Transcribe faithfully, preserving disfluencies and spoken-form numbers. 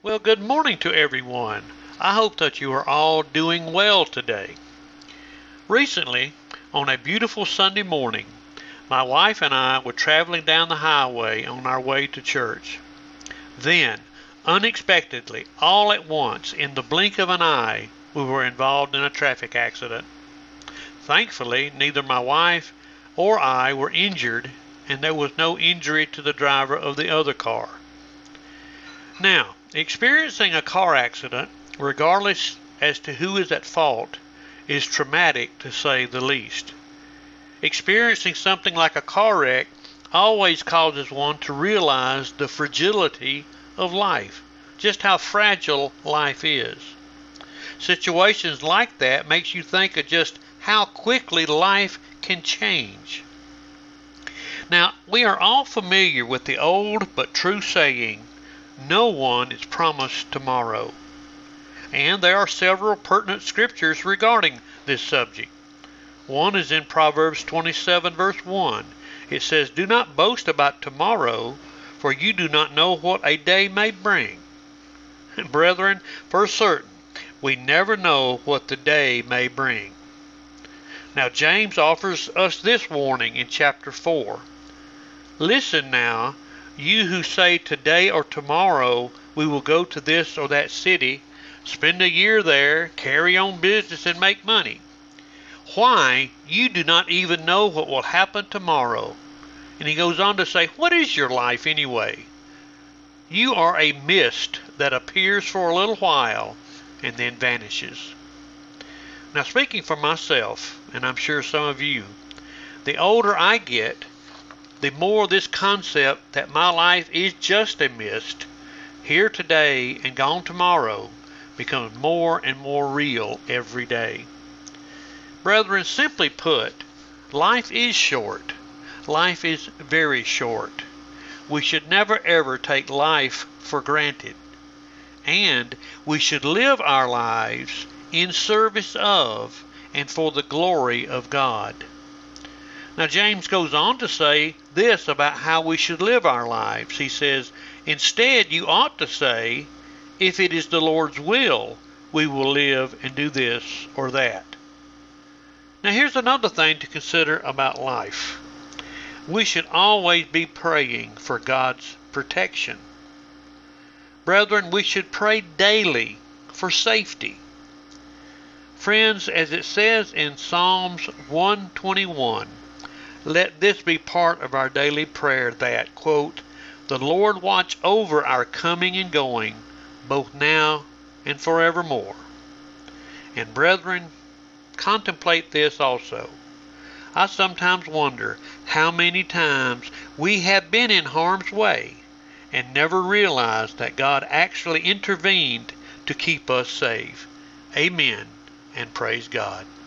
Well, good morning to everyone. I hope that you are all doing well today. Recently, on a beautiful Sunday morning, my wife and I were traveling down the highway on our way to church. Then, unexpectedly, all at once, in the blink of an eye, we were involved in a traffic accident. Thankfully, neither my wife or I were injured, and there was no injury to the driver of the other car. Now, experiencing a car accident, regardless as to who is at fault, is traumatic to say the least. Experiencing something like a car wreck always causes one to realize the fragility of life, just how fragile life is. Situations like that makes you think of just how quickly life can change. Now, we are all familiar with the old but true saying, no one is promised tomorrow. And there are several pertinent scriptures regarding this subject. One is in Proverbs twenty-seven verse one. It says, "Do not boast about tomorrow, for you do not know what a day may bring." Brethren, for certain, we never know what the day may bring. Now James offers us this warning in chapter four. "Listen now, you who say today or tomorrow we will go to this or that city, spend a year there, carry on business and make money. Why, you do not even know what will happen tomorrow." And he goes on to say, what is your life anyway? You are a mist that appears for a little while and then vanishes. Now, speaking for myself, and I'm sure some of you, the older I get, the more this concept that my life is just a mist, here today and gone tomorrow, becomes more and more real every day. Brethren, simply put, life is short. Life is very short. We should never ever take life for granted. And we should live our lives in service of and for the glory of God. Now, James goes on to say this about how we should live our lives. He says, instead, you ought to say, if it is the Lord's will, we will live and do this or that. Now, here's another thing to consider about life. We should always be praying for God's protection. Brethren, we should pray daily for safety. Friends, as it says in Psalms one twenty-one, let this be part of our daily prayer that, quote, the Lord watch over our coming and going, both now and forevermore. And brethren, contemplate this also. I sometimes wonder how many times we have been in harm's way and never realized that God actually intervened to keep us safe. Amen, and praise God.